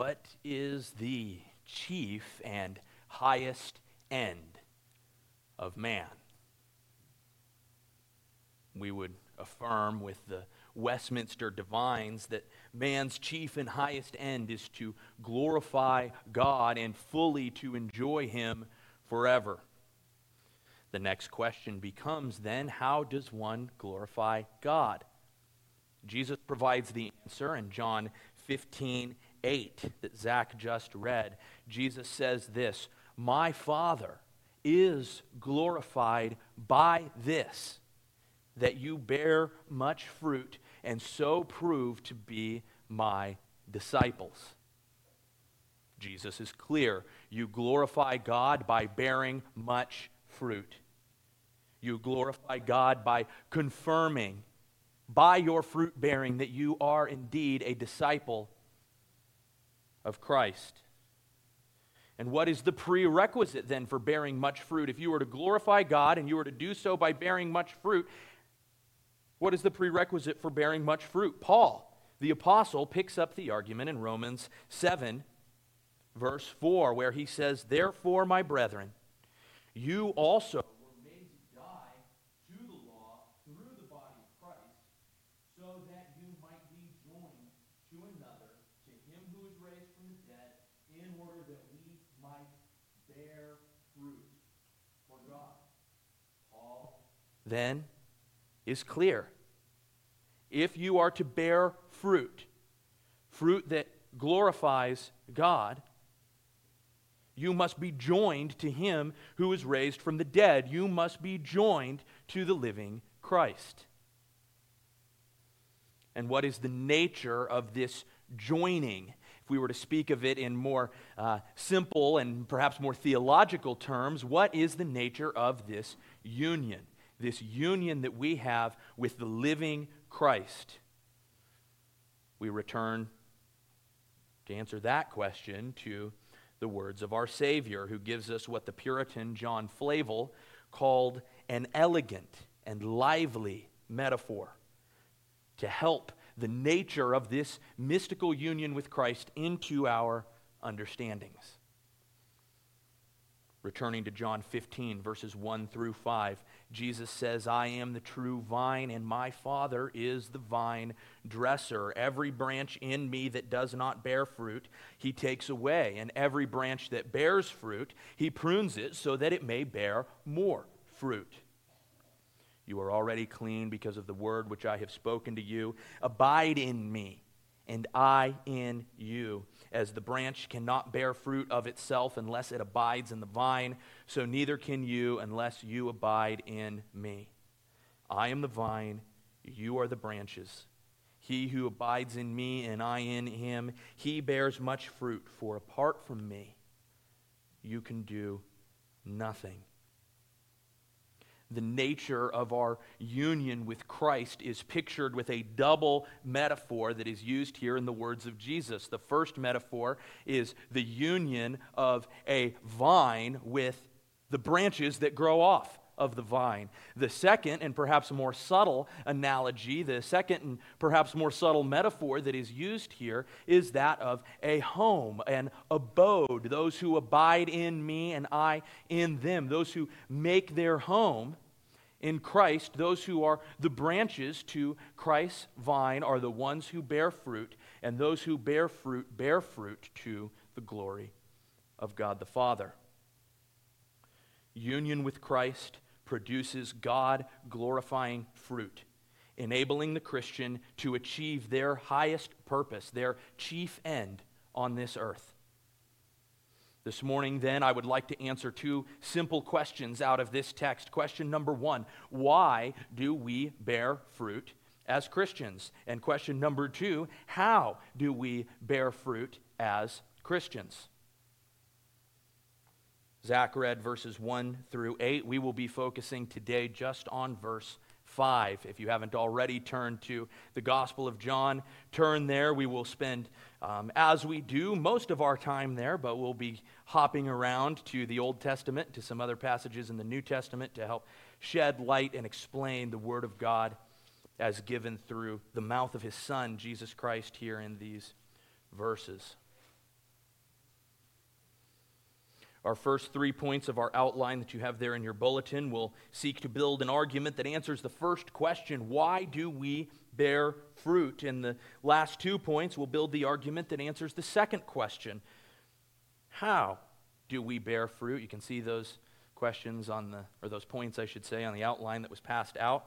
What is the chief and highest end of man? We would affirm with the Westminster Divines that man's chief and highest end is to glorify God and fully to enjoy Him forever. The next question becomes then, how does one glorify God? Jesus provides the answer in John 15:8 that Zach just read. Jesus says this, "My Father is glorified by this, that you bear much fruit and so prove to be my disciples." Jesus is clear. You glorify God by bearing much fruit. You glorify God by confirming by your fruit bearing that you are indeed a disciple of Christ. And what is the prerequisite then for bearing much fruit? If you were to glorify God and you were to do so by bearing much fruit, what is the prerequisite for bearing much fruit? Paul, the apostle, picks up the argument in Romans 7, verse 4, where he says, "Therefore, my brethren, you also were made to die to the law through the body of Christ, so that you might be joined to another, to him who is raised from the dead, in order that we might bear fruit for God." Paul then is clear. If you are to bear fruit, fruit that glorifies God, you must be joined to Him who is raised from the dead. You must be joined to the living Christ. And what is the nature of this joining? If we were to speak of it in more simple and perhaps more theological terms, what is the nature of this union? This union that we have with the living Christ. We return to answer that question to the words of our Savior, who gives us what the Puritan John Flavel called an elegant and lively metaphor to help the nature of this mystical union with Christ into our understandings. Returning to John 15, verses 1 through 5, Jesus says, "I am the true vine, and my Father is the vine dresser. Every branch in me that does not bear fruit, He takes away, and every branch that bears fruit, He prunes it so that it may bear more fruit. You are already clean because of the word which I have spoken to you. Abide in me, and I in you. As the branch cannot bear fruit of itself unless it abides in the vine, so neither can you unless you abide in me. I am the vine, you are the branches. He who abides in me and I in him, he bears much fruit, for apart from me, you can do nothing." The nature of our union with Christ is pictured with a double metaphor that is used here in the words of Jesus. The first metaphor is the union of a vine with the branches that grow off of the vine. The second, and perhaps more subtle analogy, the second and perhaps more subtle metaphor that is used here is that of a home, an abode, those who abide in me and I in them, those who make their home in Christ, those who are the branches to Christ's vine are the ones who bear fruit, and those who bear fruit to the glory of God the Father. Union with Christ produces God-glorifying fruit, enabling the Christian to achieve their highest purpose, their chief end on this earth. This morning, then, I would like to answer two simple questions out of this text. Question number one, why do we bear fruit as Christians? And question number two, how do we bear fruit as Christians? Zach read verses 1 through 8. We will be focusing today just on verse 5. If you haven't already turned to the Gospel of John, turn there. We will spend, as we do, most of our time there, but we'll be hopping around to the Old Testament, to some other passages in the New Testament to help shed light and explain the Word of God as given through the mouth of His Son, Jesus Christ, here in these verses. Our first 3 points of our outline that you have there in your bulletin will seek to build an argument that answers the first question, why do we bear fruit? And the last 2 points will build the argument that answers the second question, how do we bear fruit? You can see those questions or those points, I should say, on the outline that was passed out.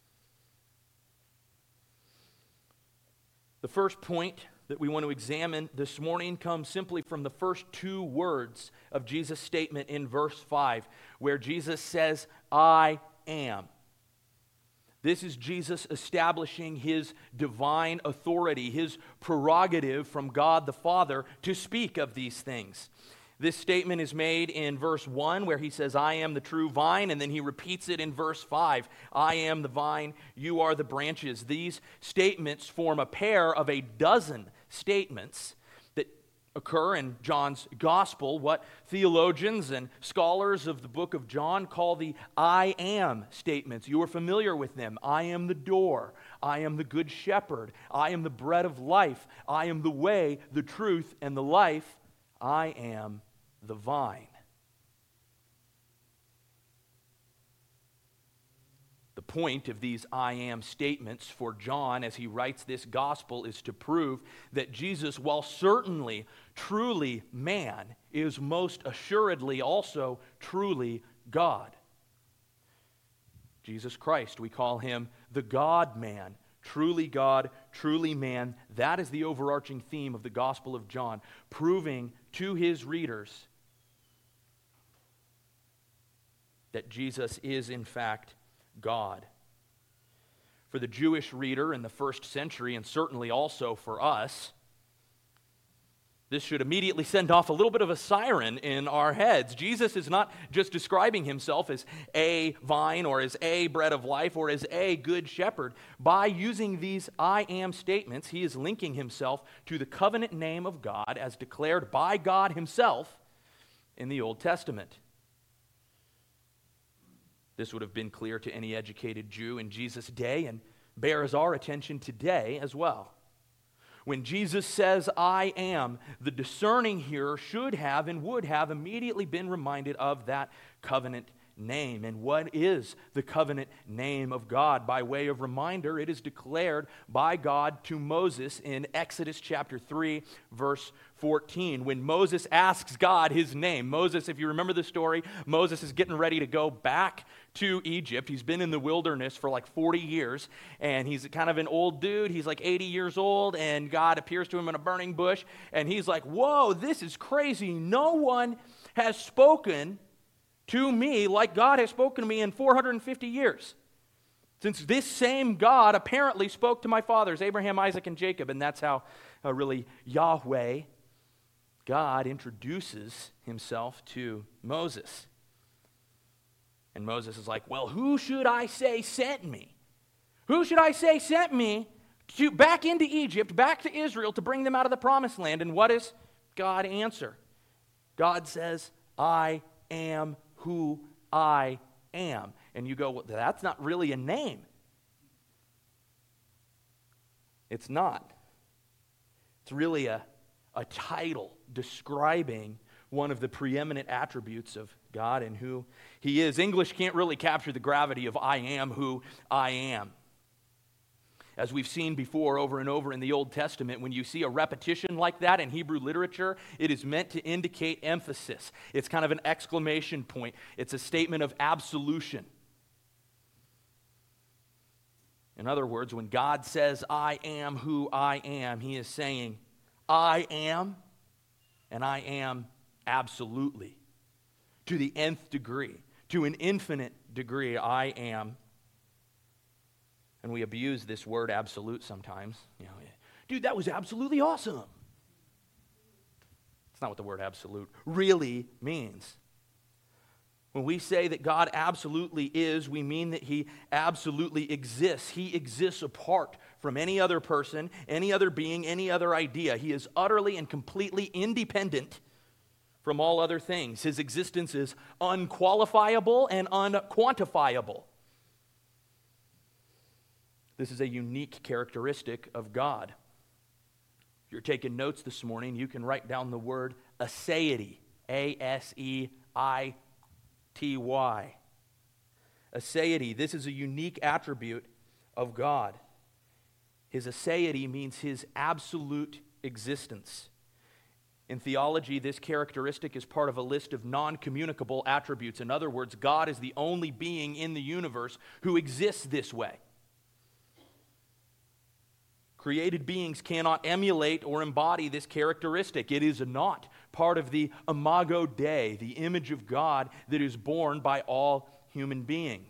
The first point that we want to examine this morning comes simply from the first 2 words of Jesus' statement in verse 5, where Jesus says, I am. This is Jesus establishing his divine authority, his prerogative from God the Father to speak of these things. This statement is made in verse 1 where he says, I am the true vine, and then he repeats it in verse 5, I am the vine, you are the branches. These statements form a pair of a dozen statements that occur in John's gospel, what theologians and scholars of the book of John call the I am statements. You are familiar with them. I am the door. I am the good shepherd. I am the bread of life. I am the way, the truth, and the life. I am the vine. The point of these I am statements for John as he writes this gospel is to prove that Jesus, while certainly truly man, is most assuredly also truly God. Jesus Christ, we call him the God-man. Truly God, truly man. That is the overarching theme of the Gospel of John, proving to his readers that Jesus is in fact God. For the Jewish reader in the first century, and certainly also for us, this should immediately send off a little bit of a siren in our heads. Jesus is not just describing himself as a vine or as a bread of life or as a good shepherd. By using these I am statements, he is linking himself to the covenant name of God as declared by God himself in the Old Testament. This would have been clear to any educated Jew in Jesus' day and bears our attention today as well. When Jesus says, I am, the discerning hearer should have and would have immediately been reminded of that covenant name. And what is the covenant name of God? By way of reminder, it is declared by God to Moses in Exodus chapter 3, verse 14. When Moses asks God his name, Moses, if you remember the story, Moses is getting ready to go back to Egypt. He's been in the wilderness for like 40 years, and he's kind of an old dude. He's like 80 years old, and God appears to him in a burning bush, and he's like, whoa, this is crazy. No one has spoken to me like God has spoken to me in 450 years. Since this same God apparently spoke to my fathers, Abraham, Isaac, and Jacob, and that's how really Yahweh, God, introduces himself to Moses. And Moses is like, well, who should I say sent me? Who should I say sent me back into Egypt, back to Israel to bring them out of the promised land? And what does God answer? God says, I am who I am. And you go, well, that's not really a name. It's not. It's really a title describing one of the preeminent attributes of God and who he is. English can't really capture the gravity of I am who I am. As we've seen before over and over in the Old Testament, when you see a repetition like that in Hebrew literature, it is meant to indicate emphasis. It's kind of an exclamation point. It's a statement of absolution. In other words, when God says, I am who I am, he is saying, I am, and I am absolutely. To the nth degree, to an infinite degree, I am. And we abuse this word absolute sometimes. You know, dude, that was absolutely awesome. It's not what the word absolute really means. When we say that God absolutely is, we mean that he absolutely exists. He exists apart from any other person, any other being, any other idea. He is utterly and completely independent from all other things. His existence is unqualifiable and unquantifiable. This is a unique characteristic of God. If you're taking notes this morning, you can write down the word aseity Aseity. Aseity, this is a unique attribute of God. His aseity means his absolute existence. In theology, this characteristic is part of a list of non-communicable attributes. In other words, God is the only being in the universe who exists this way. Created beings cannot emulate or embody this characteristic. It is not part of the imago Dei, the image of God that is borne by all human beings.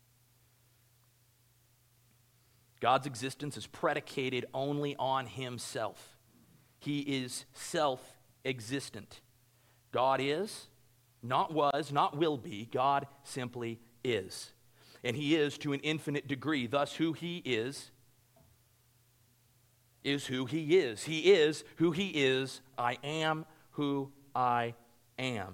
God's existence is predicated only on himself. He is self-existent. God is, not was, not will be. God simply is. And he is to an infinite degree. Thus, who he is who he is. He is who he is. I am who I am.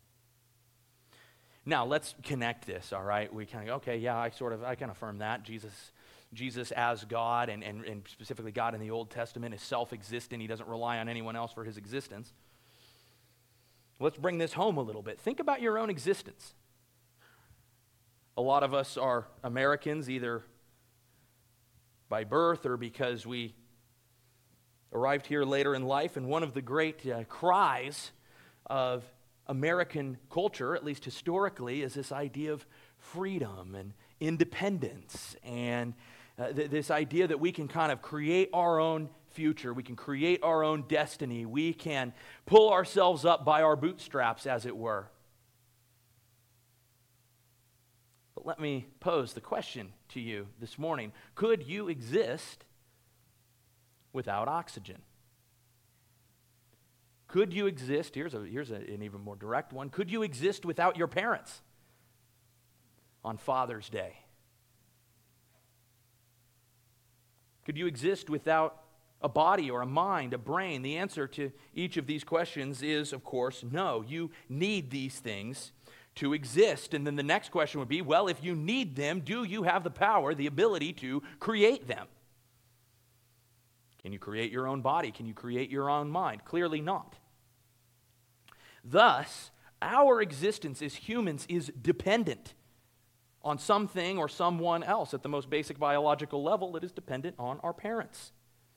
Now, let's connect this, all right? We kind of go, okay, yeah, I can affirm that. Jesus as God, and specifically God in the Old Testament, is self-existent. He doesn't rely on anyone else for his existence. Let's bring this home a little bit. Think about your own existence. A lot of us are Americans, either by birth or because we arrived here later in life, and one of the great cries of American culture, at least historically, is this idea of freedom and independence, and this idea that we can kind of create our own future, we can create our own destiny, we can pull ourselves up by our bootstraps, as it were. But let me pose the question to you this morning. Could you exist without oxygen? Could you exist, here's an even more direct one, could you exist without your parents on Father's Day? Could you exist without a body or a mind, a brain? The answer to each of these questions is, of course, no. You need these things to exist. And then the next question would be, well, if you need them, do you have the power, the ability to create them? Can you create your own body? Can you create your own mind? Clearly not. Thus, our existence as humans is dependent on something or someone else. At the most basic biological level, it is dependent on our parents.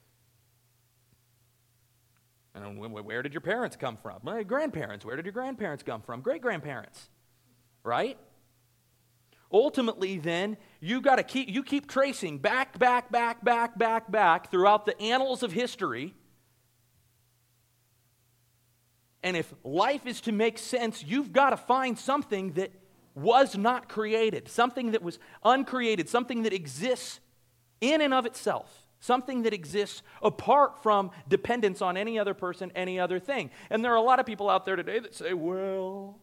And where did your parents come from? My grandparents. Where did your grandparents come from? Great-grandparents. Right? Ultimately, then, you keep tracing back throughout the annals of history. And if life is to make sense, you've got to find something that was not created, something that was uncreated, something that exists in and of itself, something that exists apart from dependence on any other person, any other thing. And there are a lot of people out there today that say, well,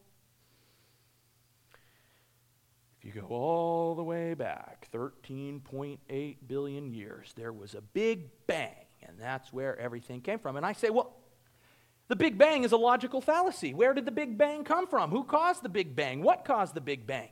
you go all the way back, 13.8 billion years, there was a big bang, and that's where everything came from. And I say, well, the Big Bang is a logical fallacy. Where did the Big Bang come from? Who caused the Big Bang? What caused the Big Bang?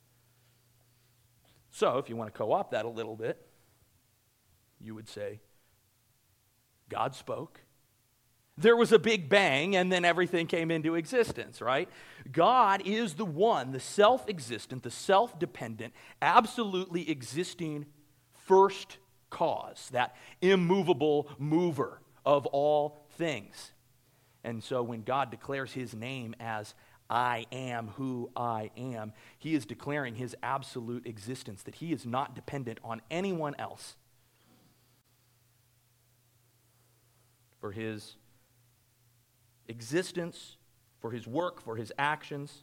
So, if you want to co-opt that a little bit, you would say, God spoke. There was a Big Bang, and then everything came into existence, right? God is the one, the self-existent, the self-dependent, absolutely existing first cause, that immovable mover of all things. And so when God declares his name as I am who I am, he is declaring his absolute existence, that he is not dependent on anyone else for his existence, for his work, for his actions.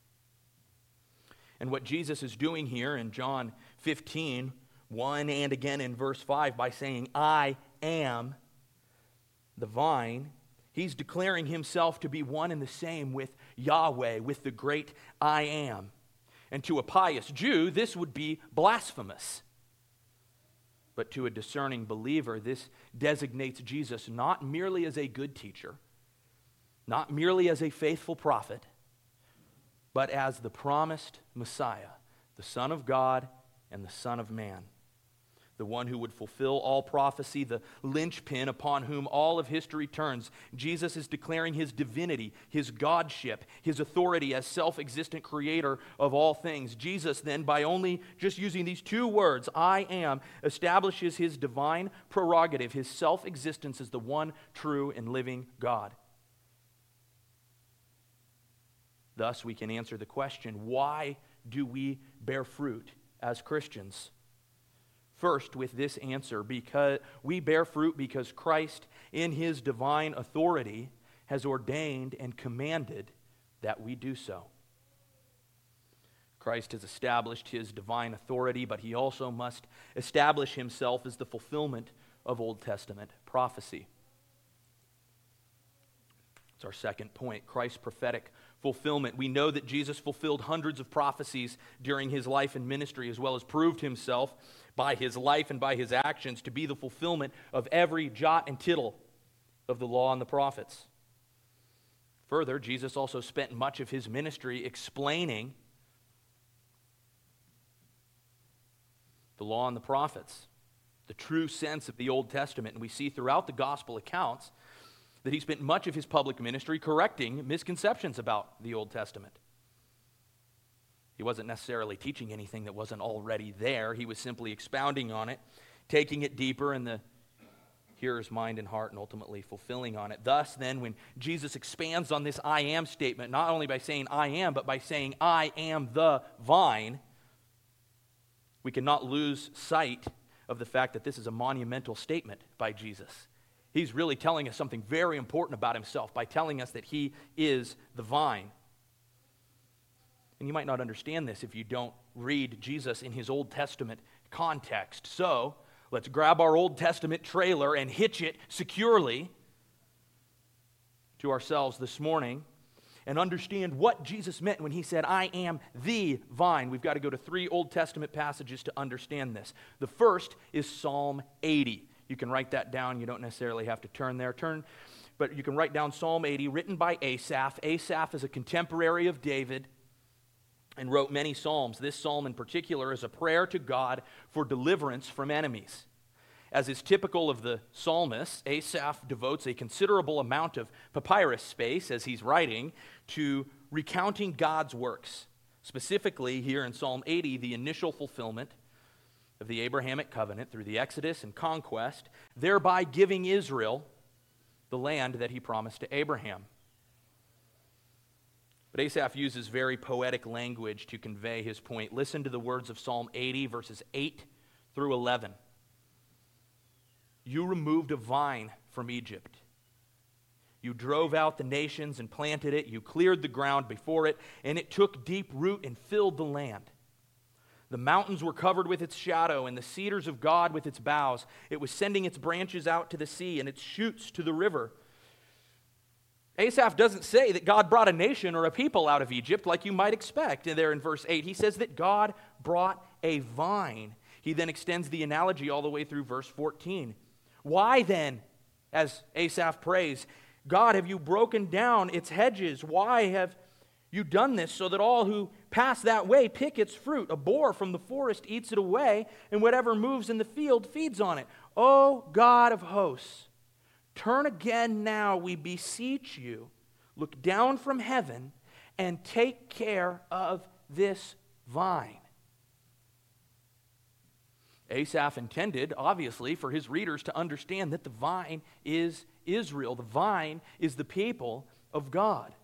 And what Jesus is doing here in John 15:1 and again in verse 5 by saying, I am the vine, he's declaring himself to be one and the same with Yahweh, with the great I am. And to a pious Jew, this would be blasphemous. But to a discerning believer, this designates Jesus not merely as a good teacher, not merely as a faithful prophet, but as the promised Messiah, the Son of God and the Son of Man. the one who would fulfill all prophecy, the linchpin upon whom all of history turns. Jesus is declaring his divinity, his godship, his authority as self-existent creator of all things. Jesus then, by only just using these two words, I am, establishes his divine prerogative, his self-existence as the one true and living God. Thus, we can answer the question, why do we bear fruit as Christians? First, with this answer, because we bear fruit because Christ, in his divine authority, has ordained and commanded that we do so. Christ has established his divine authority, but he also must establish himself as the fulfillment of Old Testament prophecy. That's our second point, Christ's prophetic fulfillment. We know that Jesus fulfilled hundreds of prophecies during his life and ministry, as well as proved himself by his life and by his actions to be the fulfillment of every jot and tittle of the law and the prophets. Further, Jesus also spent much of his ministry explaining the law and the prophets, the true sense of the Old Testament. And we see throughout the gospel accounts that he spent much of his public ministry correcting misconceptions about the Old Testament. He wasn't necessarily teaching anything that wasn't already there. He was simply expounding on it, taking it deeper in the hearer's mind and heart, and ultimately fulfilling on it. Thus, then, when Jesus expands on this I am statement, not only by saying I am, but by saying I am the vine, we cannot lose sight of the fact that this is a monumental statement by Jesus. He's really telling us something very important about himself by telling us that he is the vine. And you might not understand this if you don't read Jesus in his Old Testament context. So, let's grab our Old Testament trailer and hitch it securely to ourselves this morning and understand what Jesus meant when he said, I am the vine. We've got to go to 3 Old Testament passages to understand this. The first is Psalm 80. You can write that down. You don't necessarily have to turn there. But you can write down Psalm 80, written by Asaph. Asaph is a contemporary of David and wrote many psalms. This psalm in particular is a prayer to God for deliverance from enemies. As is typical of the psalmists, Asaph devotes a considerable amount of papyrus space as he's writing to recounting God's works. Specifically, here in Psalm 80, the initial fulfillment of the Abrahamic covenant through the Exodus and conquest, thereby giving Israel the land that he promised to Abraham. But Asaph uses very poetic language to convey his point. Listen to the words of Psalm 80, verses 8 through 11. You removed a vine from Egypt. You drove out the nations and planted it. You cleared the ground before it, and it took deep root and filled the land. The mountains were covered with its shadow, and the cedars of God with its boughs. It was sending its branches out to the sea and its shoots to the river. Asaph doesn't say that God brought a nation or a people out of Egypt like you might expect. And there in verse 8, he says that God brought a vine. He then extends the analogy all the way through verse 14. Why then, as Asaph prays, God, have you broken down its hedges? Why have you done this so that all who pass that way pick its fruit? A boar from the forest eats it away, and whatever moves in the field feeds on it. O God of hosts, turn again now, we beseech you. Look down from heaven and take care of this vine. Asaph intended, obviously, for his readers to understand that the vine is Israel. The vine is the people of God.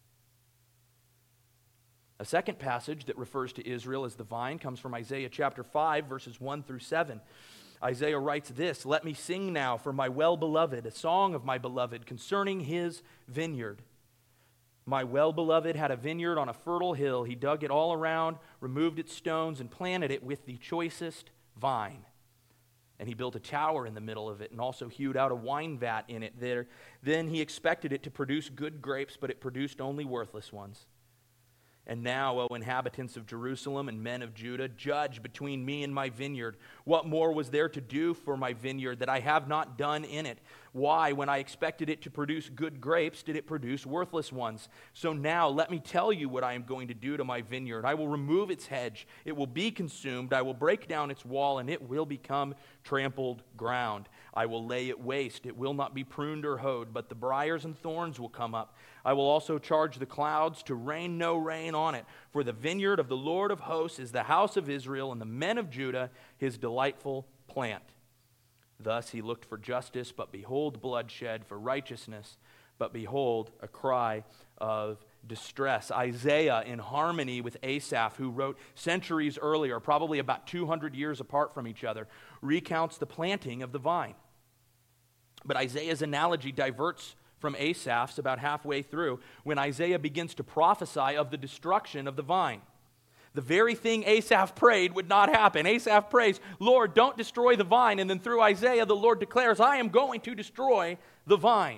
A second passage that refers to Israel as the vine comes from Isaiah chapter 5, verses 1 through 7. Isaiah writes this, let me sing now for my well-beloved, a song of my beloved concerning his vineyard. My well-beloved had a vineyard on a fertile hill. He dug it all around, removed its stones, and planted it with the choicest vine. And he built a tower in the middle of it and also hewed out a wine vat in it there. Then he expected it to produce good grapes, but it produced only worthless ones. And now, O inhabitants of Jerusalem and men of Judah, judge between me and my vineyard. What more was there to do for my vineyard that I have not done in it? Why, when I expected it to produce good grapes, did it produce worthless ones? So now let me tell you what I am going to do to my vineyard. I will remove its hedge. It will be consumed. I will break down its wall, and it will become trampled ground. I will lay it waste. It will not be pruned or hoed, but the briars and thorns will come up. I will also charge the clouds to rain no rain on it. For the vineyard of the Lord of hosts is the house of Israel, and the men of Judah his delightful plant. Thus he looked for justice, but behold bloodshed, for righteousness, but behold a cry of distress. Isaiah, in harmony with Asaph, who wrote centuries earlier, probably about 200 years apart from each other, recounts the planting of the vine. But Isaiah's analogy diverts from Asaph's about halfway through when Isaiah begins to prophesy of the destruction of the vine. The very thing Asaph prayed would not happen. Asaph prays, Lord, don't destroy the vine. And then through Isaiah, the Lord declares, I am going to destroy the vine.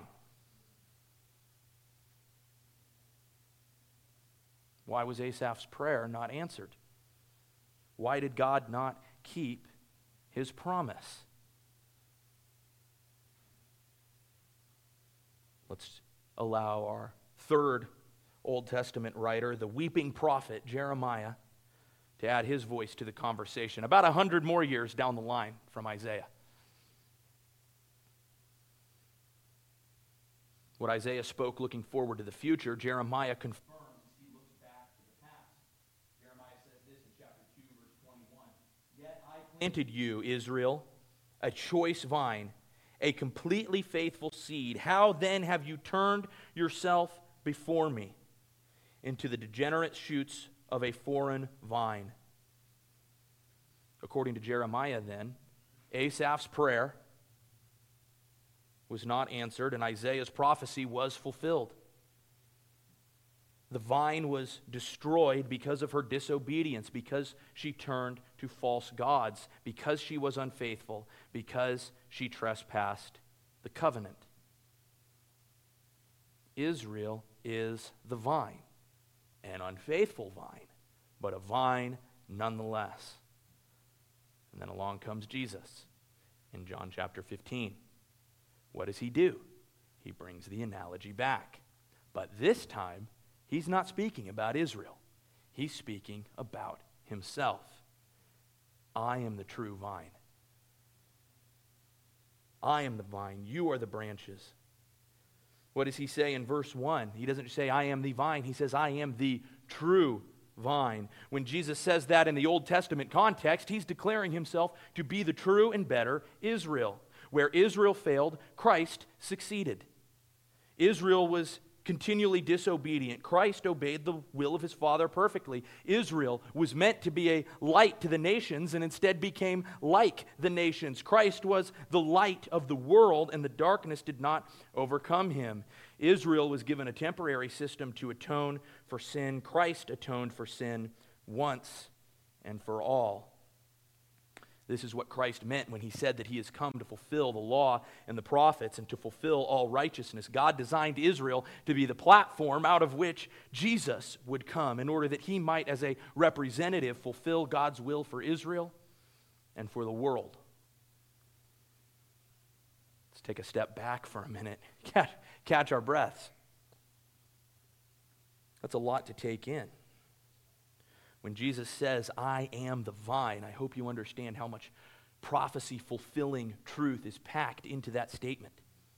Why was Asaph's prayer not answered? Why did God not keep his promise? Let's allow our third Old Testament writer, the weeping prophet Jeremiah, to add his voice to the conversation, about 100 more years down the line from Isaiah. What Isaiah spoke looking forward to the future, Jeremiah confirms as he looks back to the past. Jeremiah says this in chapter 2, verse 21. Yet I planted you, Israel, a choice vine, a completely faithful seed. How then have you turned yourself before me into the degenerate shoots of a foreign vine? According to Jeremiah then, Asaph's prayer was not answered, and Isaiah's prophecy was fulfilled. The vine was destroyed because of her disobedience, because she turned to false gods, because she was unfaithful, because she trespassed the covenant. Israel is the vine, an unfaithful vine, but a vine nonetheless. And then along comes Jesus in John chapter 15. What does he do? He brings the analogy back. But this time, he's not speaking about Israel. He's speaking about himself. I am the true vine. I am the vine. You are the branches. What does he say in verse 1? He doesn't say, I am the vine. He says, I am the true vine. When Jesus says that in the Old Testament context, he's declaring himself to be the true and better Israel. Where Israel failed, Christ succeeded. Israel was continually disobedient. Christ obeyed the will of his Father perfectly. Israel was meant to be a light to the nations and instead became like the nations. Christ was the light of the world, and the darkness did not overcome him. Israel was given a temporary system to atone for sin. Christ atoned for sin once and for all. This is what Christ meant when he said that he has come to fulfill the law and the prophets and to fulfill all righteousness. God designed Israel to be the platform out of which Jesus would come in order that he might, as a representative, fulfill God's will for Israel and for the world. Let's take a step back for a minute, catch our breaths. That's a lot to take in. When Jesus says, I am the vine, I hope you understand how much prophecy-fulfilling truth is packed into that statement.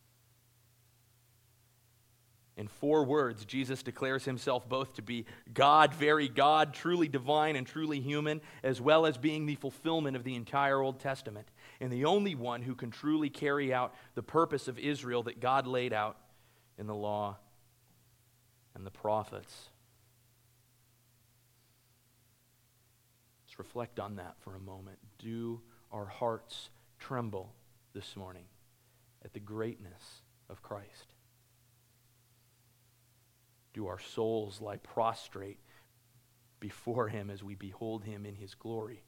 In 4 words, Jesus declares himself both to be God, very God, truly divine and truly human, as well as being the fulfillment of the entire Old Testament, and the only one who can truly carry out the purpose of Israel that God laid out in the law and the prophets. Reflect on that for a moment. Do our hearts tremble this morning at the greatness of Christ? Do our souls lie prostrate before him as we behold him in his glory?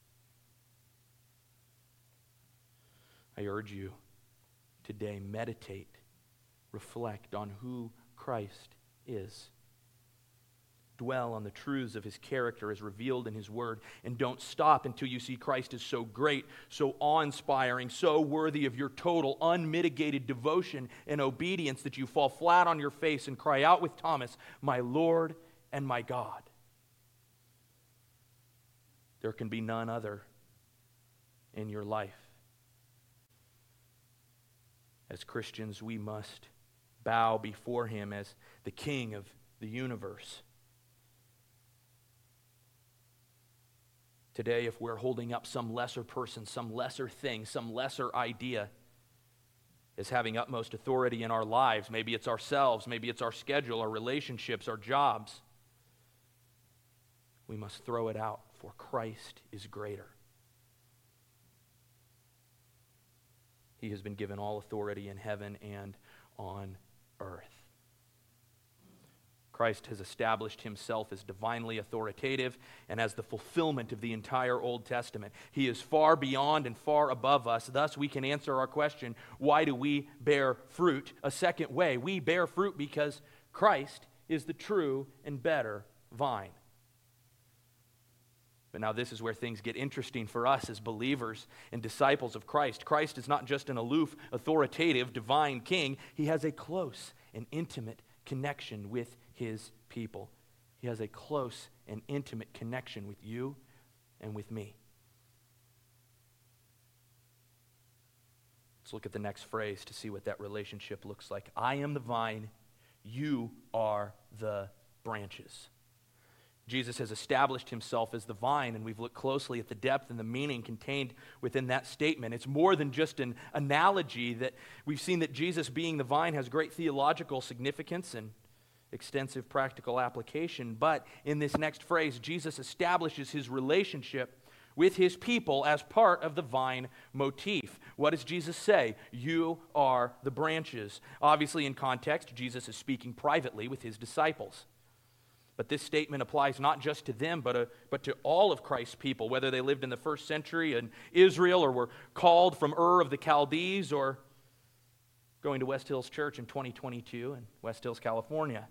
I urge you today, meditate, reflect on who Christ is. dwell on the truths of his character as revealed in his word, and don't stop until you see Christ is so great, so awe-inspiring, so worthy of your total, unmitigated devotion and obedience that you fall flat on your face and cry out with Thomas, "My Lord and my God." There can be none other in your life. As Christians, we must bow before him as the King of the universe. Today, if we're holding up some lesser person, some lesser thing, some lesser idea as having utmost authority in our lives, maybe it's ourselves, maybe it's our schedule, our relationships, our jobs, we must throw it out, for Christ is greater. He has been given all authority in heaven and on earth. Christ has established himself as divinely authoritative and as the fulfillment of the entire Old Testament. He is far beyond and far above us. Thus, we can answer our question, why do we bear fruit? A second way, we bear fruit because Christ is the true and better vine. But now this is where things get interesting for us as believers and disciples of Christ. Christ is not just an aloof, authoritative, divine king. He has a close and intimate connection with his people. He has a close and intimate connection with you and with me. Let's look at the next phrase to see what that relationship looks like. I am the vine, you are the branches. Jesus has established himself as the vine, and we've looked closely at the depth and the meaning contained within that statement. It's more than just an analogy. That we've seen that Jesus being the vine has great theological significance and extensive practical application. But in this next phrase, Jesus establishes his relationship with his people as part of the vine motif. What does Jesus say? You are the branches. Obviously, in context, Jesus is speaking privately with his disciples. But this statement applies not just to them, but to all of Christ's people, whether they lived in the first century in Israel or were called from Ur of the Chaldees or going to West Hills Church in 2022 in West Hills, California.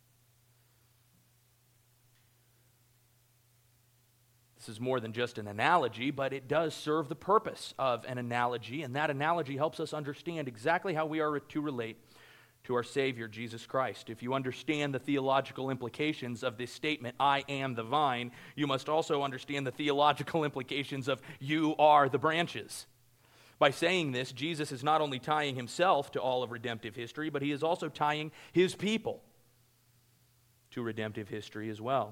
This is more than just an analogy, but it does serve the purpose of an analogy, and that analogy helps us understand exactly how we are to relate to our Savior, Jesus Christ. If you understand the theological implications of this statement, I am the vine, you must also understand the theological implications of you are the branches. By saying this, Jesus is not only tying himself to all of redemptive history, but he is also tying his people to redemptive history as well.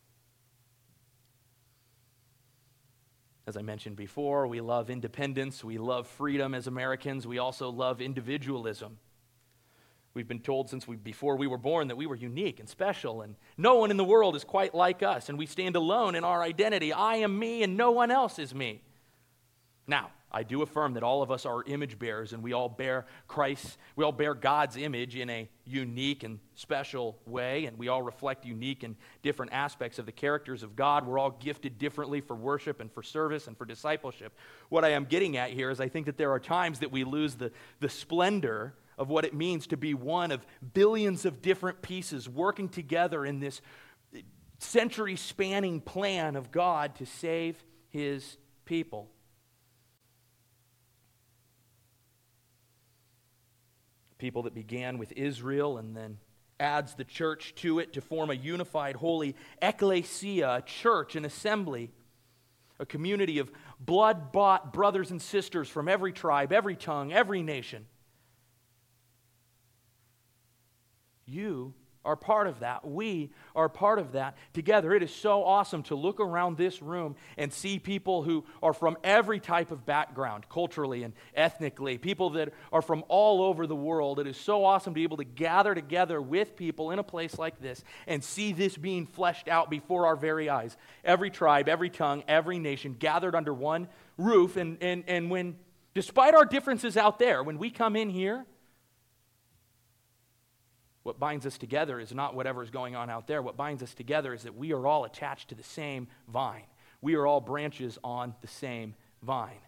As I mentioned before, we love independence, we love freedom as Americans, we also love individualism. We've been told before we were born that we were unique and special, and no one in the world is quite like us, and we stand alone in our identity. I am me, and no one else is me. Now, I do affirm that all of us are image bearers, and we all bear God's image in a unique and special way, and we all reflect unique and different aspects of the characters of God. We're all gifted differently for worship and for service and for discipleship. What I am getting at here is I think that there are times that we lose the splendor of what it means to be one of billions of different pieces working together in this century-spanning plan of God to save his people. People that began with Israel and then adds the church to it to form a unified, holy ecclesia, a church, an assembly, a community of blood-bought brothers and sisters from every tribe, every tongue, every nation. You are part of that. We are part of that together. It is so awesome to look around this room and see people who are from every type of background, culturally and ethnically, people that are from all over the world. It is so awesome to be able to gather together with people in a place like this and see this being fleshed out before our very eyes. Every tribe, every tongue, every nation gathered under one roof. And when, despite our differences out there, when we come in here, what binds us together is not whatever is going on out there. What binds us together is that we are all attached to the same vine. We are all branches on the same vine.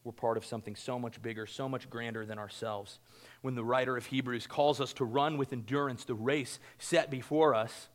we're part of something so much bigger, so much grander than ourselves. When the writer of Hebrews calls us to run with endurance the race set before us,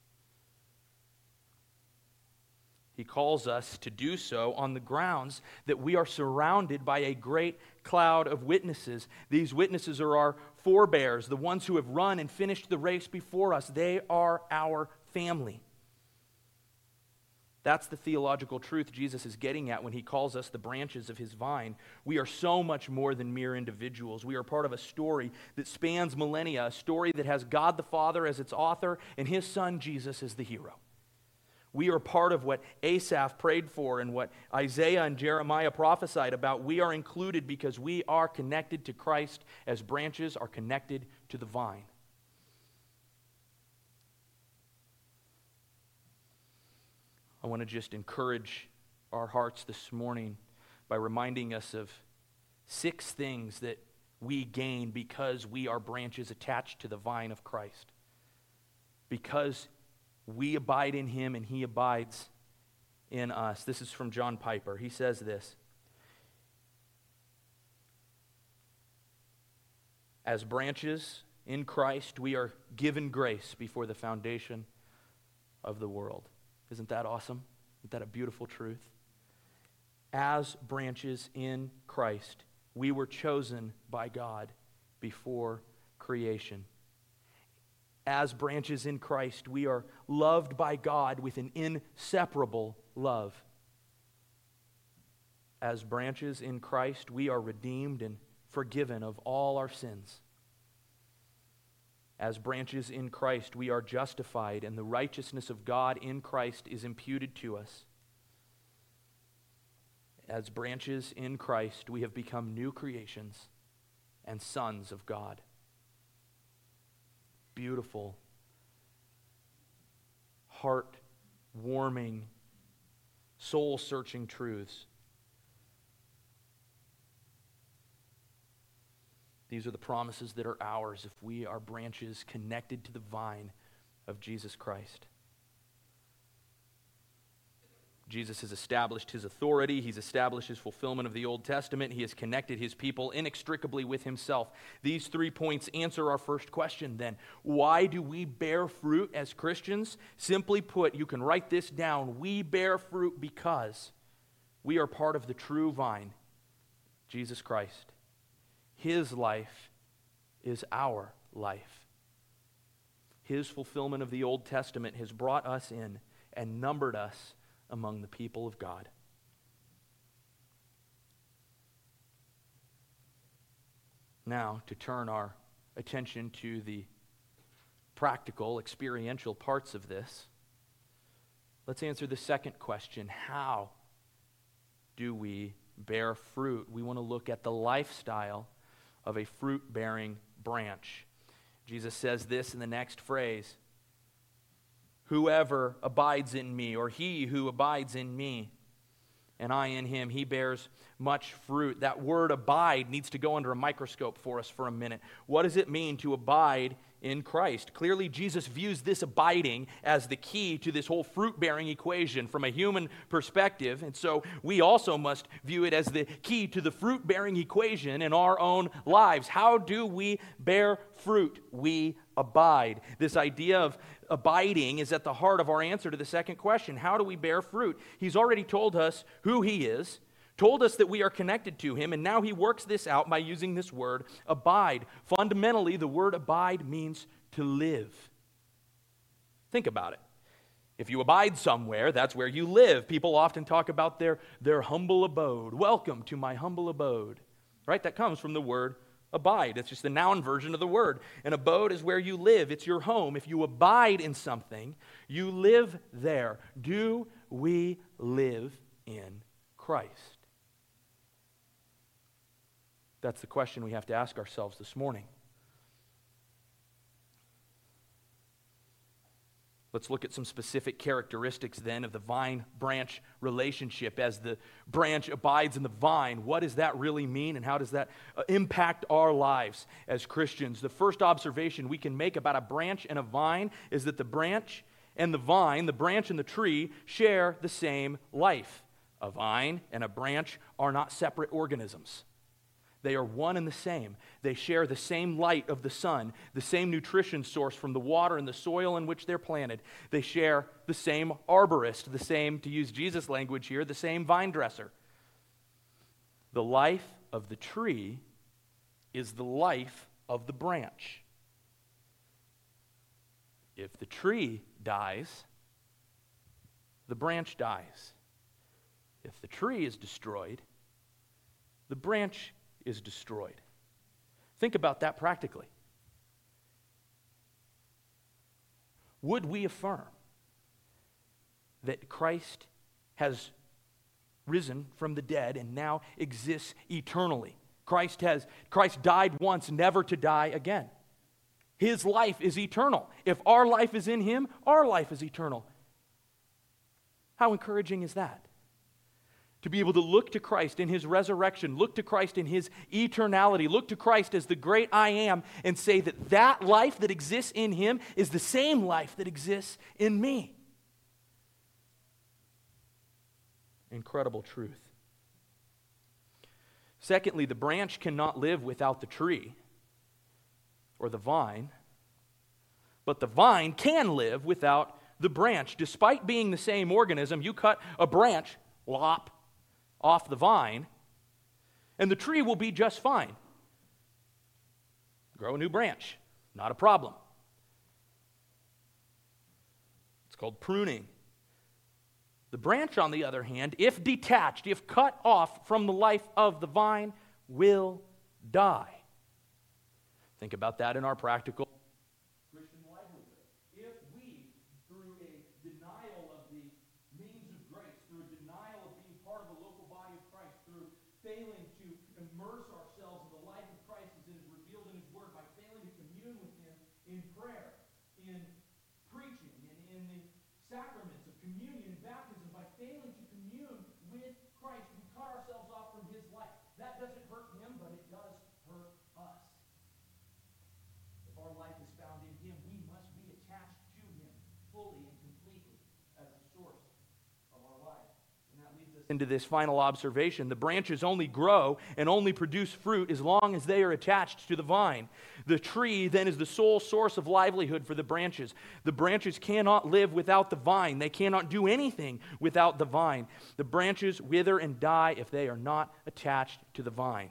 he calls us to do so on the grounds that we are surrounded by a great cloud of witnesses. These witnesses are our forebears, the ones who have run and finished the race before us. They are our family. That's the theological truth Jesus is getting at when he calls us the branches of his vine. We are so much more than mere individuals. We are part of a story that spans millennia, a story that has God the Father as its author and his Son Jesus as the hero. We are part of what Asaph prayed for and what Isaiah and Jeremiah prophesied about. We are included because we are connected to Christ as branches are connected to the vine. I want to just encourage our hearts this morning by reminding us of 6 things that we gain because we are branches attached to the vine of Christ. Because we abide in him and he abides in us. This is from John Piper. He says this: as branches in Christ, we are given grace before the foundation of the world. Isn't that awesome? Isn't that a beautiful truth? As branches in Christ, we were chosen by God before creation. As branches in Christ, we are loved by God with an inseparable love. As branches in Christ, we are redeemed and forgiven of all our sins. As branches in Christ, we are justified, and the righteousness of God in Christ is imputed to us. As branches in Christ, we have become new creations and sons of God. Beautiful, heart-warming, soul-searching truths. These are the promises that are ours if we are branches connected to the vine of Jesus Christ. Jesus has established his authority. He's established his fulfillment of the Old Testament. He has connected his people inextricably with himself. These 3 points answer our first question then. Why do we bear fruit as Christians? Simply put, you can write this down. We bear fruit because we are part of the true vine, Jesus Christ. His life is our life. His fulfillment of the Old Testament has brought us in and numbered us among the people of God. Now, to turn our attention to the practical, experiential parts of this, let's answer the second question. How do we bear fruit? We want to look at the lifestyle of a fruit-bearing branch. Jesus says this in the next phrase: whoever abides in me, or he who abides in me, and I in him, he bears much fruit. That word abide needs to go under a microscope for us for a minute. What does it mean to abide in Christ? Clearly, Jesus views this abiding as the key to this whole fruit-bearing equation from a human perspective, and so we also must view it as the key to the fruit-bearing equation in our own lives. How do we bear fruit? We abide. This idea of abiding is at the heart of our answer to the second question. How do we bear fruit? He's already told us who he is, told us that we are connected to him, and now he works this out by using this word, abide. Fundamentally, the word abide means to live. Think about it. If you abide somewhere, that's where you live. People often talk about their humble abode. Welcome to my humble abode. Right? That comes from the word abide. It's just the noun version of the word. An abode is where you live. It's your home. If you abide in something, you live there. Do we live in Christ? That's the question we have to ask ourselves this morning. Let's look at some specific characteristics then of the vine-branch relationship. As the branch abides in the vine, what does that really mean, and how does that impact our lives as Christians? The first observation we can make about a branch and a vine is that the branch and the vine, the branch and the tree, share the same life. A vine and a branch are not separate organisms. They are one and the same. They share the same light of the sun, the same nutrition source from the water and the soil in which they're planted. They share the same arborist, the same, to use Jesus' language here, the same vine dresser. The life of the tree is the life of the branch. If the tree dies, the branch dies. If the tree is destroyed, the branch is destroyed. Think about that practically. Would we affirm that Christ has risen from the dead and now exists eternally? Christ died once, never to die again. His life is eternal. If our life is in him, our life is eternal. How encouraging is that? To be able to look to Christ in his resurrection, look to Christ in his eternality, look to Christ as the great I am, and say that that life that exists in him is the same life that exists in me. Incredible truth. Secondly, the branch cannot live without the tree or the vine, but the vine can live without the branch. Despite being the same organism, you cut a branch, lop, off the vine, and the tree will be just fine. Grow a new branch, not a problem. It's called pruning. The branch, on the other hand, if detached, if cut off from the life of the vine, will die. Think about that in our practical Christian livelihood. If we, through a denial of the means of grace, through a denial of being part of the local body of Christ, through failing to immerse ourselves in the life of Christ as it is revealed in his word, by failing to commune with him in prayer, in preaching, and in the sacraments of communion and baptism, by failing to commune with Christ, we cut ourselves off from his life. That doesn't hurt him, but it does hurt us. If our life is found in him, we must be attached to him fully and completely as the source of our life. And that leads us into this final observation. The branches only grow and only produce fruit as long as they are attached to the vine. The tree then is the sole source of livelihood for the branches. The branches cannot live without the vine. They cannot do anything without the vine. The branches wither and die if they are not attached to the vine.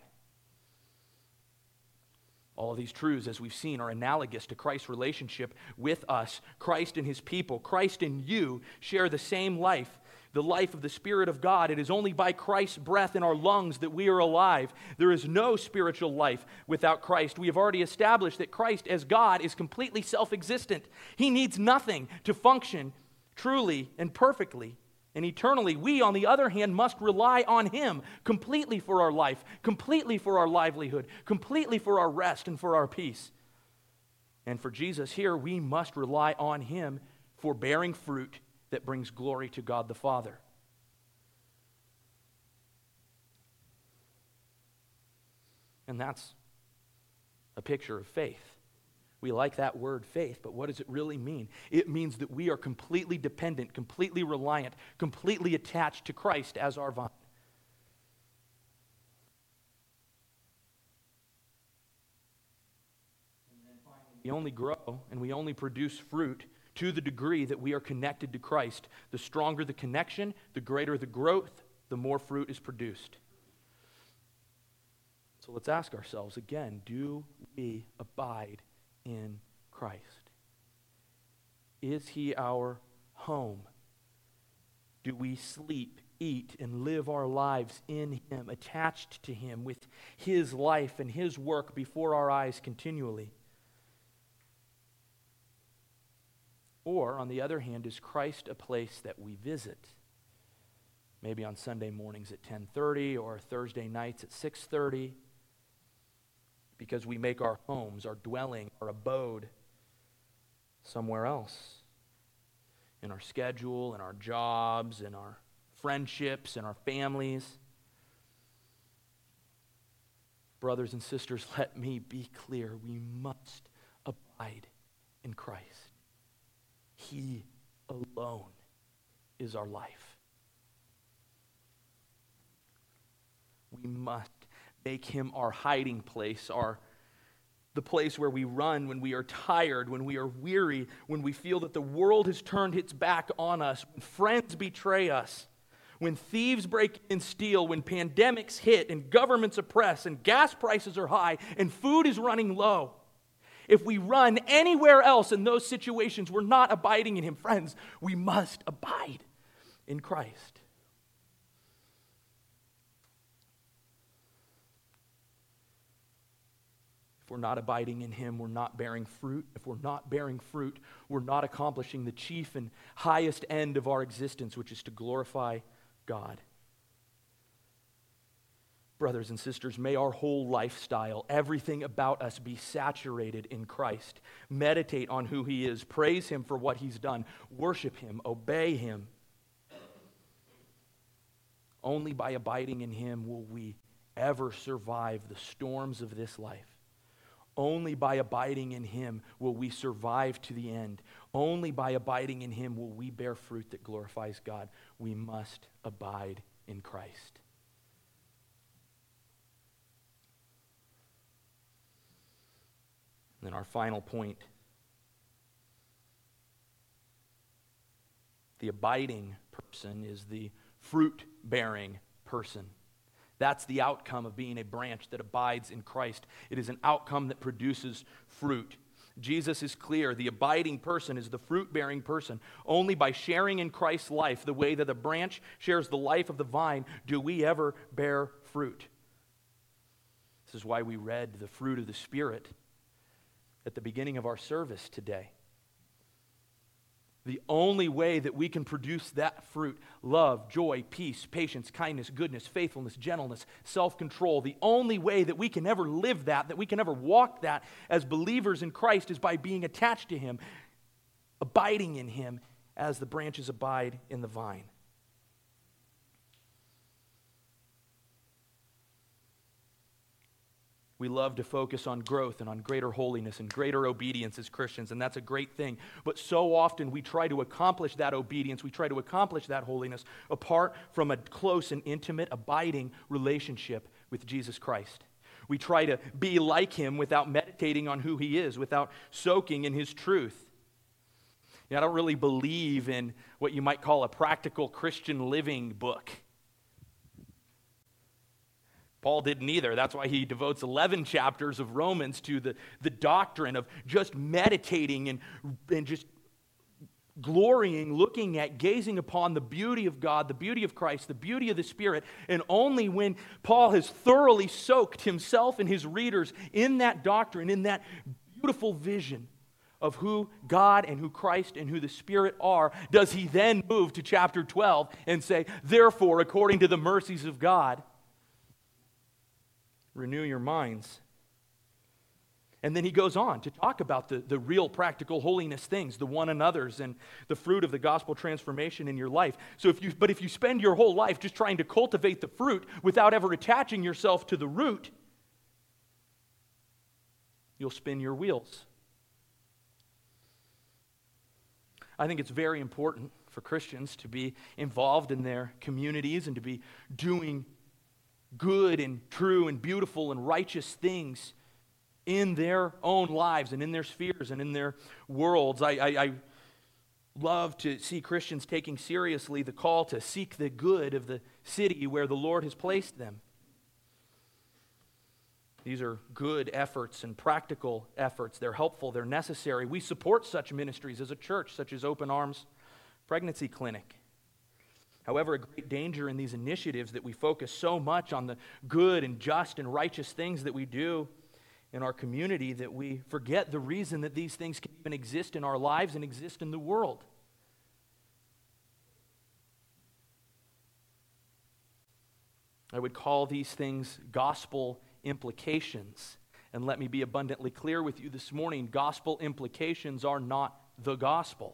All of these truths, as we've seen, are analogous to Christ's relationship with us. Christ and his people, Christ and you, share the same life, the life of the Spirit of God. It is only by Christ's breath in our lungs that we are alive. There is no spiritual life without Christ. We have already established that Christ, as God, is completely self-existent. He needs nothing to function truly and perfectly and eternally. We, on the other hand, must rely on him completely for our life, completely for our livelihood, completely for our rest and for our peace. And for Jesus here, we must rely on him for bearing fruit that brings glory to God the Father. And that's a picture of faith. We like that word faith, but what does it really mean? It means that we are completely dependent, completely reliant, completely attached to Christ as our vine. And then finally, we only grow and we only produce fruit to the degree that we are connected to Christ. The stronger the connection, the greater the growth, the more fruit is produced. So let's ask ourselves again, do we abide in Christ? Is he our home? Do we sleep, eat, and live our lives in him, attached to him, with his life and his work before our eyes continually? Or, on the other hand, is Christ a place that we visit? Maybe on Sunday mornings at 10:30 or Thursday nights at 6:30, because we make our homes, our dwelling, our abode somewhere else. In our schedule, in our jobs, in our friendships, in our families. Brothers and sisters, let me be clear. We must abide in Christ. He alone is our life. we must make him our hiding place, the place where we run when we are tired, when we are weary, when we feel that the world has turned its back on us, when friends betray us, when thieves break in and steal, when pandemics hit and governments oppress and gas prices are high and food is running low. If we run anywhere else in those situations, we're not abiding in him. Friends, we must abide in Christ. If we're not abiding in him, we're not bearing fruit. If we're not bearing fruit, we're not accomplishing the chief and highest end of our existence, which is to glorify God. Brothers and sisters, may our whole lifestyle, everything about us, be saturated in Christ. Meditate on who he is. Praise him for what he's done. Worship him. Obey him. Only by abiding in him will we ever survive the storms of this life. Only by abiding in him will we survive to the end. Only by abiding in him will we bear fruit that glorifies God. We must abide in Christ. And then our final point. The abiding person is the fruit-bearing person. That's the outcome of being a branch that abides in Christ. It is an outcome that produces fruit. Jesus is clear. The abiding person is the fruit-bearing person. Only by sharing in Christ's life, the way that the branch shares the life of the vine, do we ever bear fruit. This is why we read the fruit of the Spirit at the beginning of our service today. The only way that we can produce that fruit, love, joy, peace, patience, kindness, goodness, faithfulness, gentleness, self-control, the only way that we can ever live that we can ever walk that as believers in Christ is by being attached to him, abiding in him as the branches abide in the vine. We love to focus on growth and on greater holiness and greater obedience as Christians, and that's a great thing. But so often we try to accomplish that obedience, we try to accomplish that holiness apart from a close and intimate, abiding relationship with Jesus Christ. We try to be like him without meditating on who he is, without soaking in his truth. I don't really believe in what you might call a practical Christian living book. Paul didn't either. That's why he devotes 11 chapters of Romans to the doctrine of just meditating and just glorying, looking at, gazing upon the beauty of God, the beauty of Christ, the beauty of the Spirit. And only when Paul has thoroughly soaked himself and his readers in that doctrine, in that beautiful vision of who God and who Christ and who the Spirit are, does he then move to chapter 12 and say, therefore, according to the mercies of God, renew your minds. And then he goes on to talk about the real practical holiness things, the one another's and the fruit of the gospel transformation in your life. So if you spend your whole life just trying to cultivate the fruit without ever attaching yourself to the root, you'll spin your wheels. I think it's very important for Christians to be involved in their communities and to be doing good and true and beautiful and righteous things in their own lives and in their spheres and in their worlds. I love to see Christians taking seriously the call to seek the good of the city where the Lord has placed them. These are good efforts and practical efforts. They're helpful, they're necessary. We support such ministries as a church, such as Open Arms Pregnancy Clinic. However, a great danger in these initiatives that we focus so much on the good and just and righteous things that we do in our community that we forget the reason that these things can even exist in our lives and exist in the world. I would call these things gospel implications. And let me be abundantly clear with you this morning, gospel implications are not the gospel.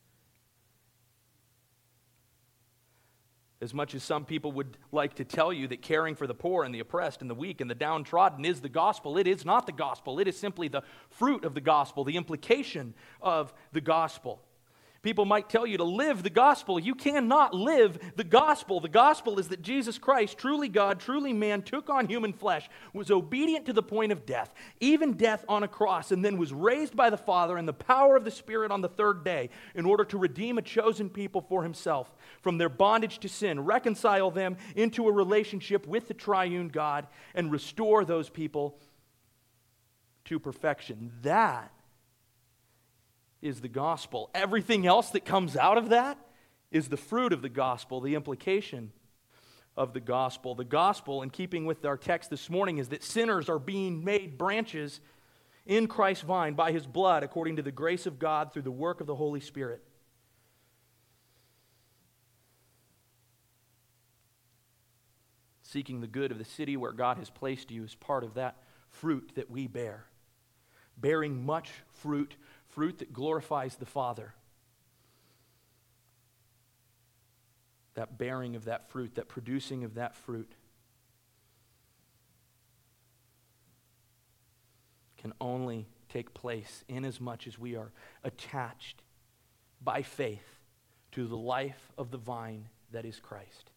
As much as some people would like to tell you that caring for the poor and the oppressed and the weak and the downtrodden is the gospel, it is not the gospel. It is simply the fruit of the gospel, the implication of the gospel. People might tell you to live the gospel. You cannot live the gospel. The gospel is that Jesus Christ, truly God, truly man, took on human flesh, was obedient to the point of death, even death on a cross, and then was raised by the Father in the power of the Spirit on the third day in order to redeem a chosen people for himself from their bondage to sin, reconcile them into a relationship with the triune God, and restore those people to perfection. That is the gospel. Everything else that comes out of that is the fruit of the gospel, the implication of the gospel. The gospel, in keeping with our text this morning, is that sinners are being made branches in Christ's vine by his blood according to the grace of God through the work of the Holy Spirit. Seeking the good of the city where God has placed you is part of that fruit that we bear. Bearing much fruit that glorifies the Father. That bearing of that fruit, that producing of that fruit can only take place inasmuch as we are attached by faith to the life of the vine that is Christ.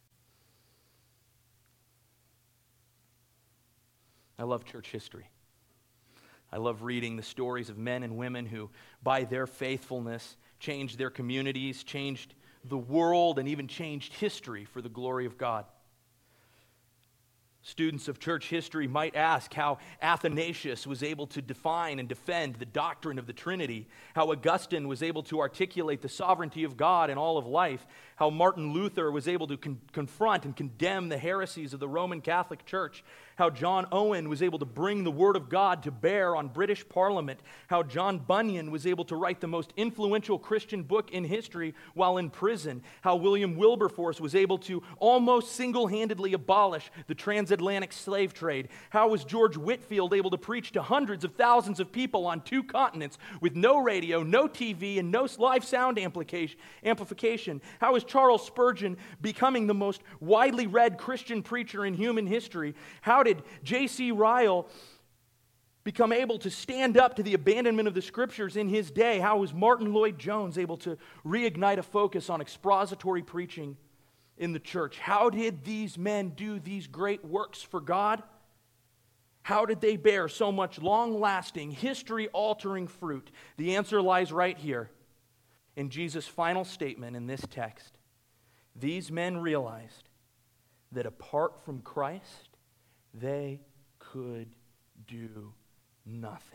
I love church history. I love reading the stories of men and women who, by their faithfulness, changed their communities, changed the world, and even changed history for the glory of God. Students of church history might ask how Athanasius was able to define and defend the doctrine of the Trinity, how Augustine was able to articulate the sovereignty of God in all of life, how Martin Luther was able to confront and condemn the heresies of the Roman Catholic Church, how John Owen was able to bring the Word of God to bear on British Parliament, how John Bunyan was able to write the most influential Christian book in history while in prison, how William Wilberforce was able to almost single-handedly abolish the transatlantic slave trade, how was George Whitefield able to preach to hundreds of thousands of people on 2 continents with no radio, no TV, and no live sound amplification, how is Charles Spurgeon becoming the most widely read Christian preacher in human history, how did J.C. Ryle become able to stand up to the abandonment of the Scriptures in his day? How was Martin Lloyd-Jones able to reignite a focus on expository preaching in the church? How did these men do these great works for God? How did they bear so much long-lasting, history-altering fruit? The answer lies right here in Jesus' final statement in this text. These men realized that apart from Christ, they could do nothing.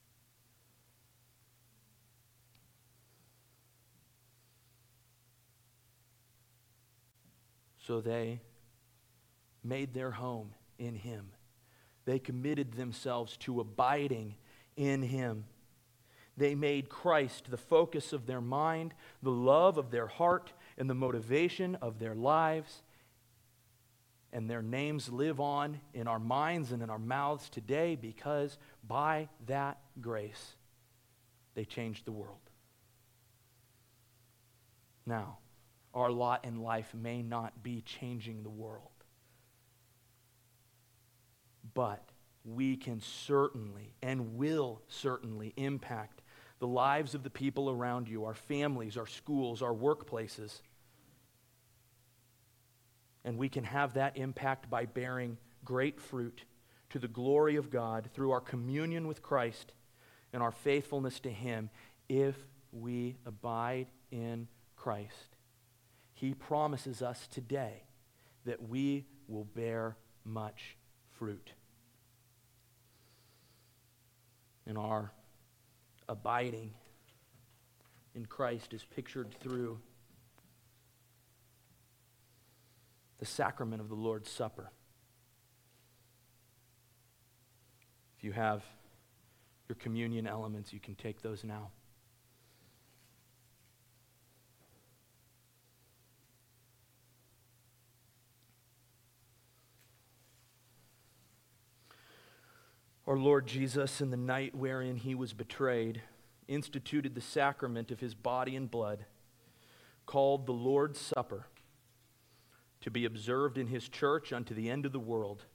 So they made their home in Him. They committed themselves to abiding in Him. They made Christ the focus of their mind, the love of their heart, and the motivation of their lives. And their names live on in our minds and in our mouths today because by that grace, they changed the world. Now, our lot in life may not be changing the world, but we can certainly and will certainly impact the lives of the people around you, our families, our schools, our workplaces. And we can have that impact by bearing great fruit to the glory of God through our communion with Christ and our faithfulness to Him if we abide in Christ. He promises us today that we will bear much fruit. And our abiding in Christ is pictured through the sacrament of the Lord's Supper. If you have your communion elements, you can take those now. Our Lord Jesus, in the night wherein He was betrayed, instituted the sacrament of His body and blood, called the Lord's Supper, to be observed in His church unto the end of the world.